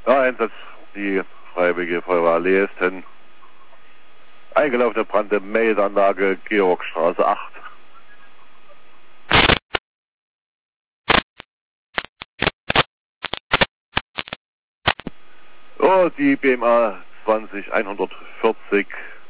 Ja, Einsatz, die Freiwillige Feuerwehr Leesten. Eingelaufene Brand im Meldeanlage Georgstraße 8. Oh, die BMA 20140